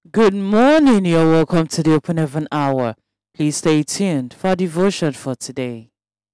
Good morning. You're welcome to the Open Heaven Hour. Please stay tuned for devotion for today.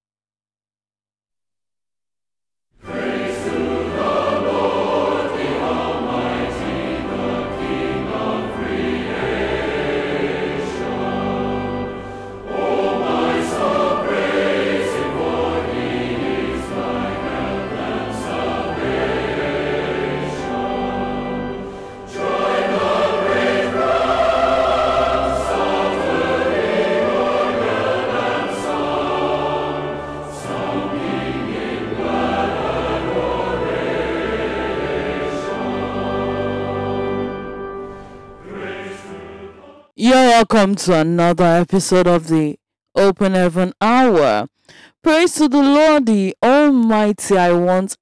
You're welcome to another episode of the Open Heaven Hour. Praise to the Lord, the Almighty. I want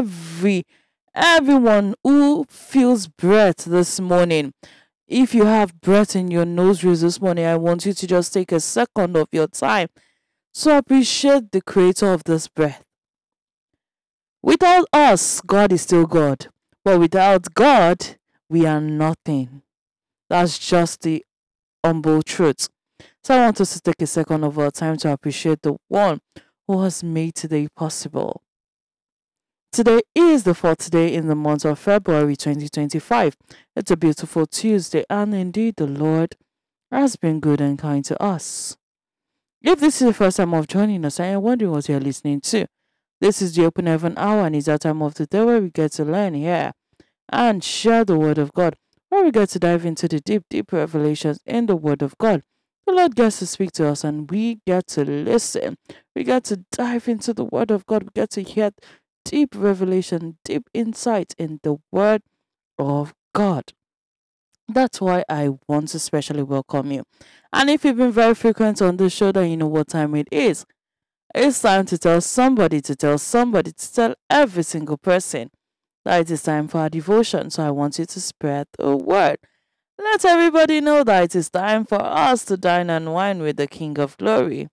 everyone who feels breath this morning. If you have breath in your nostrils this morning, I want you to just take a second of your time to appreciate the creator of this breath. Without us, God is still God. But without God, we are nothing. That's just the humble truth. So I want us to take a second of our time to appreciate the one who has made today possible. Today is the fourth day in the month of February 2025. It's a beautiful Tuesday, and indeed the Lord has been good and kind to us. If this is the first time of joining us and you're wondering what you're listening to, this is the Open Heaven Hour, and it's that time of the day where we get to learn here and share the Word of God, where we get to dive into the deep revelations in the Word of God. The Lord gets to speak to us and we get to listen. We get to dive into the Word of God. We get to hear deep revelation, deep insight in the Word of God. That's why I want to especially welcome you. And if you've been very frequent on the show, then you know what time it is. It's time to tell somebody, to tell every single person that it is time for our devotion. So I want you to spread the word. Let everybody know that it is time for us to dine and wine with the King of Glory.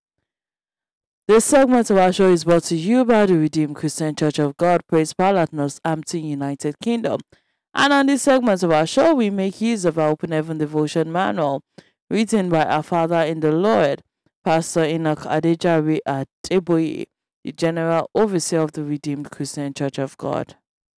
This segment of our show is brought to you by the Redeemed Christian Church of God, Praise Palatnos, Hampton, United Kingdom. And on this segment of our show, we make use of our Open Heaven Devotion Manual, written by our Father in the Lord, Pastor Enoch Adejare Adeboye, the General Overseer of the Redeemed Christian Church of God.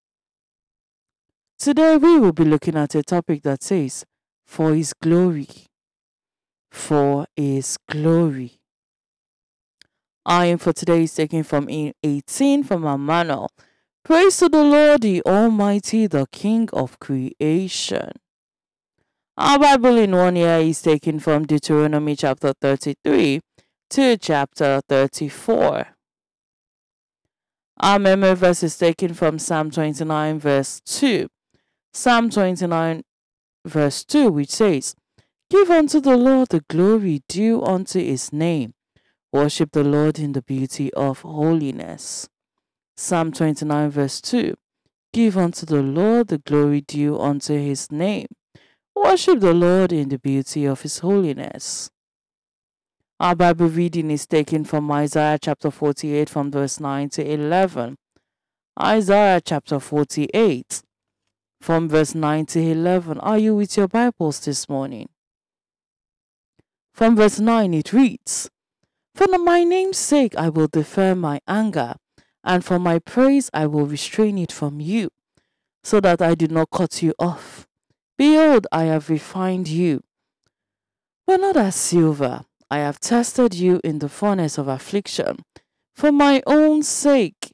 Today we will be looking at a topic that says, for His glory. For His glory. Our aim for today is taken from 18 from our manual. Praise to the Lord, the Almighty, the King of creation. Our Bible in 1 year is taken from Deuteronomy chapter 33 to chapter 34. Our memory verse is taken from Psalm 29 verse 2. Psalm 29 verse 2, which says, give unto the Lord the glory due unto His name. Worship the Lord in the beauty of holiness. Psalm 29 verse 2. Give unto the Lord the glory due unto His name. Worship the Lord in the beauty of His holiness. Our Bible reading is taken from Isaiah chapter 48 from verse 9 to 11. Isaiah chapter 48 from verse 9 to 11. Are you with your Bibles this morning? From verse 9 it reads, for my name's sake I will defer my anger, and for my praise I will restrain it from you, so that I do not cut you off. Behold, I have refined you, but not as silver. I have tested you in the furnace of affliction. For my own sake,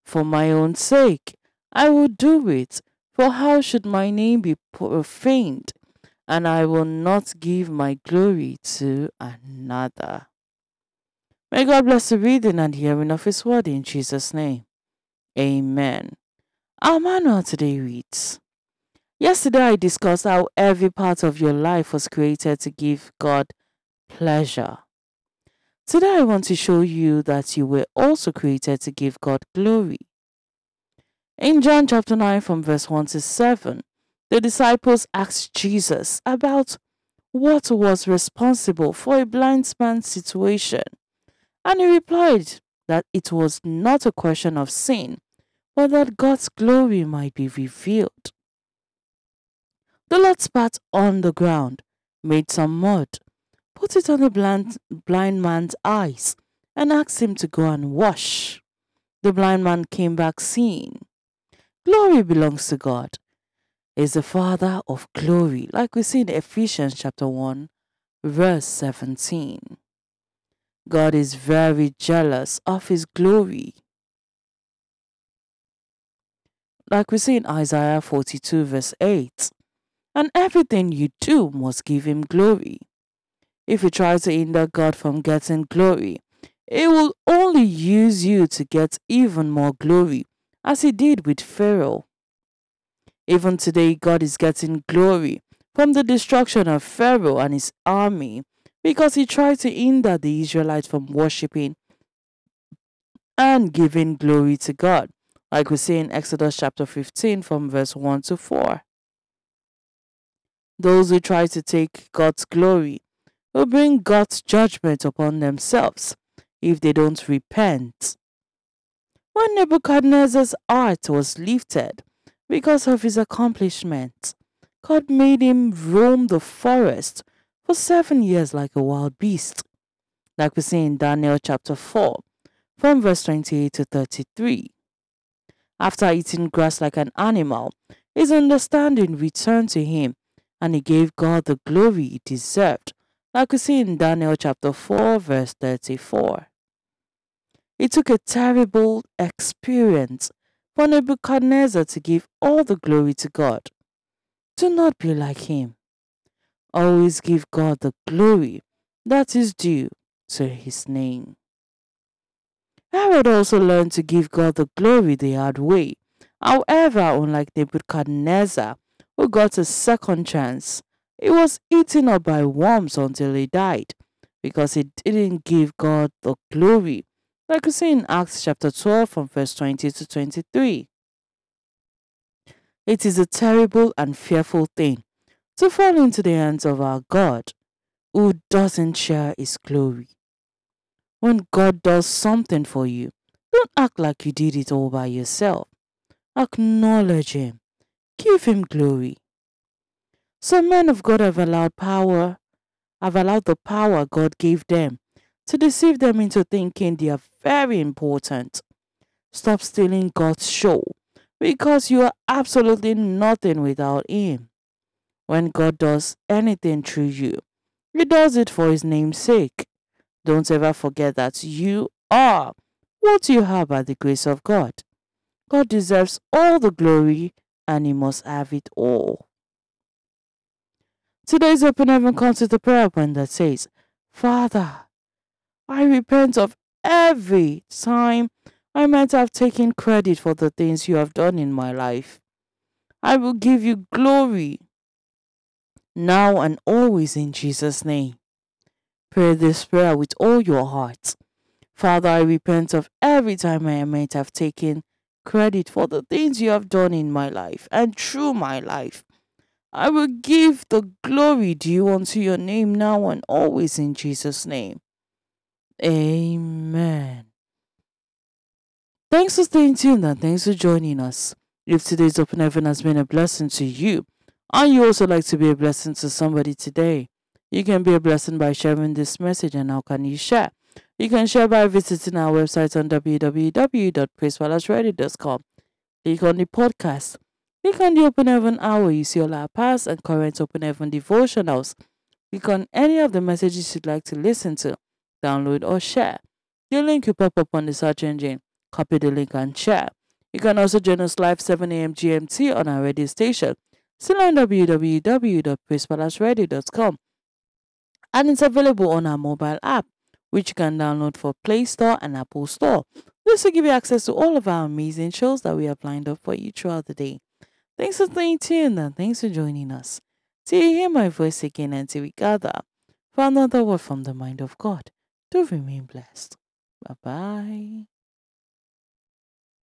I will do it. For how should my name be profaned? And I will not give my glory to another. May God bless the reading and hearing of His word in Jesus' name. Amen. Our manual today reads, yesterday I discussed how every part of your life was created to give God pleasure. Today I want to show you that you were also created to give God glory. In John chapter 9 from verse 1 to 7, the disciples asked Jesus about what was responsible for a blind man's situation. And he replied that it was not a question of sin, but that God's glory might be revealed. The Lord spat on the ground, made some mud, put it on the blind man's eyes, and asked him to go and wash. The blind man came back seeing. Glory belongs to God. He is the Father of glory, like we see in Ephesians chapter 1, verse 17. God is very jealous of his glory. Like we see in Isaiah 42, verse 8. And everything you do must give him glory. If you try to hinder God from getting glory, he will only use you to get even more glory, as he did with Pharaoh. Even today, God is getting glory from the destruction of Pharaoh and his army because he tried to hinder the Israelites from worshipping and giving glory to God, like we see in Exodus chapter 15 from verse 1 to 4. Those who try to take God's glory will bring God's judgment upon themselves if they don't repent. When Nebuchadnezzar's heart was lifted because of his accomplishments, God made him roam the forest for 7 years like a wild beast, like we see in Daniel chapter 4, from verse 28 to 33. After eating grass like an animal, his understanding returned to him, and he gave God the glory he deserved, like we see in Daniel chapter 4, verse 34. It took a terrible experience for Nebuchadnezzar to give all the glory to God. Do not be like him. Always give God the glory that is due to his name. Herod also learned to give God the glory the hard way. However, unlike Nebuchadnezzar, who got a second chance, he was eaten up by worms until he died because he didn't give God the glory, like we see in Acts chapter 12 from verse 20 to 23. It is a terrible and fearful thing to fall into the hands of our God, who doesn't share his glory. When God does something for you, don't act like you did it all by yourself. Acknowledge him. Give him glory. Some men of God have allowed the power God gave them to deceive them into thinking they are very important. Stop stealing God's show because you are absolutely nothing without him. When God does anything through you, he does it for his name's sake. Don't ever forget that you are what you have by the grace of God. God deserves all the glory and he must have it all. Today's open heaven comes with a prayer point that says, Father, I repent of every time I might have taken credit for the things you have done in my life. I will give you glory now and always in Jesus' name. Pray this prayer with all your heart. Father, I repent of every time I might have taken credit for the things you have done in my life and through my life. I will give the glory due unto your name now and always in Jesus' name. Amen. Thanks for staying tuned and thanks for joining us. If today's Open Heaven has been a blessing to you, and you also like to be a blessing to somebody today, you can be a blessing by sharing this message. And how can you share? You can share by visiting our website on www.praisepalaceready.com. Click on the podcast. Click on the Open Heaven Hour. You see all our past and current Open Heaven devotionals. Click on any of the messages you'd like to listen to, download or share. The link will pop up on the search engine. Copy the link and share. You can also join us live 7 a.m. GMT on our radio station, still on www.praisepalaceready.com. And it's available on our mobile app, which you can download for Play Store and Apple Store. This will give you access to all of our amazing shows that we have lined up for you throughout the day. Thanks for staying tuned and thanks for joining us. Till you hear my voice again until we gather for another word from the mind of God. Do remain blessed. Bye-bye.